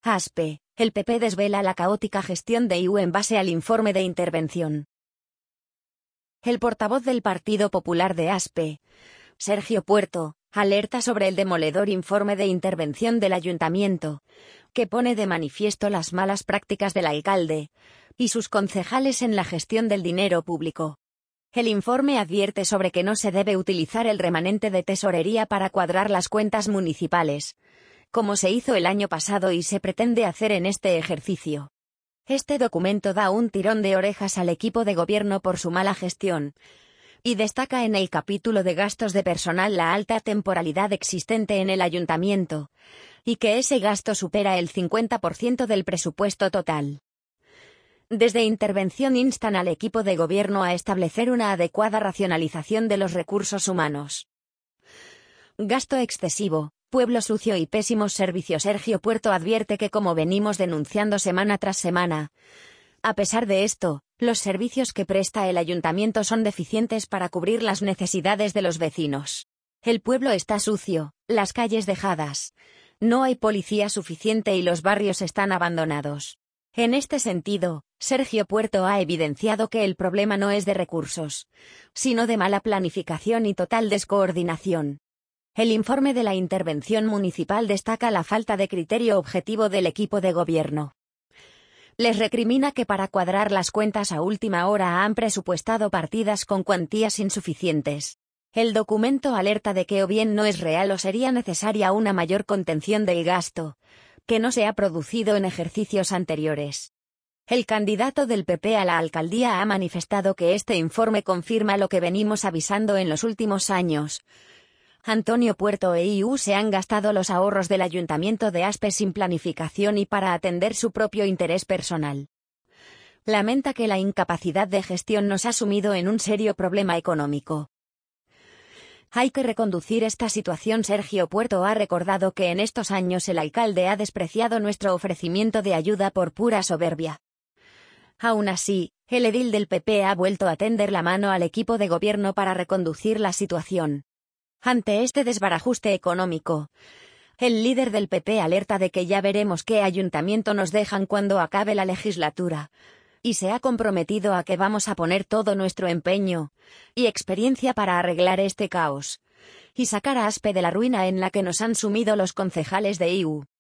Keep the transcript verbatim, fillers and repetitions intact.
Aspe, el P P desvela la caótica gestión de I U en base al informe de intervención. El portavoz del Partido Popular de Aspe, Sergio Puerto, alerta sobre el demoledor informe de intervención del ayuntamiento, que pone de manifiesto las malas prácticas del alcalde y sus concejales en la gestión del dinero público. El informe advierte sobre que no se debe utilizar el remanente de tesorería para cuadrar las cuentas municipales, como se hizo el año pasado y se pretende hacer en este ejercicio. Este documento da un tirón de orejas al equipo de gobierno por su mala gestión, y destaca en el capítulo de gastos de personal la alta temporalidad existente en el ayuntamiento, y que ese gasto supera el cincuenta por ciento del presupuesto total. Desde Intervención instan al equipo de gobierno a establecer una adecuada racionalización de los recursos humanos. Gasto excesivo, pueblo sucio y pésimos servicios. Sergio Puerto advierte que, como venimos denunciando semana tras semana, a pesar de esto, los servicios que presta el ayuntamiento son deficientes para cubrir las necesidades de los vecinos. El pueblo está sucio, las calles dejadas, no hay policía suficiente y los barrios están abandonados. En este sentido, Sergio Puerto ha evidenciado que el problema no es de recursos, sino de mala planificación y total descoordinación. El informe de la intervención municipal destaca la falta de criterio objetivo del equipo de gobierno. Les recrimina que para cuadrar las cuentas a última hora han presupuestado partidas con cuantías insuficientes. El documento alerta de que o bien no es real o sería necesaria una mayor contención del gasto, que no se ha producido en ejercicios anteriores. El candidato del P P a la alcaldía ha manifestado que este informe confirma lo que venimos avisando en los últimos años. Antonio Puerto e I U se han gastado los ahorros del ayuntamiento de Aspe sin planificación y para atender su propio interés personal. Lamenta que la incapacidad de gestión nos ha sumido en un serio problema económico. Hay que reconducir esta situación. Sergio Puerto ha recordado que en estos años el alcalde ha despreciado nuestro ofrecimiento de ayuda por pura soberbia. Aún así, el edil del P P ha vuelto a tender la mano al equipo de gobierno para reconducir la situación. Ante este desbarajuste económico, el líder del P P alerta de que ya veremos qué ayuntamiento nos dejan cuando acabe la legislatura, y se ha comprometido a que vamos a poner todo nuestro empeño y experiencia para arreglar este caos y sacar a Aspe de la ruina en la que nos han sumido los concejales de I U.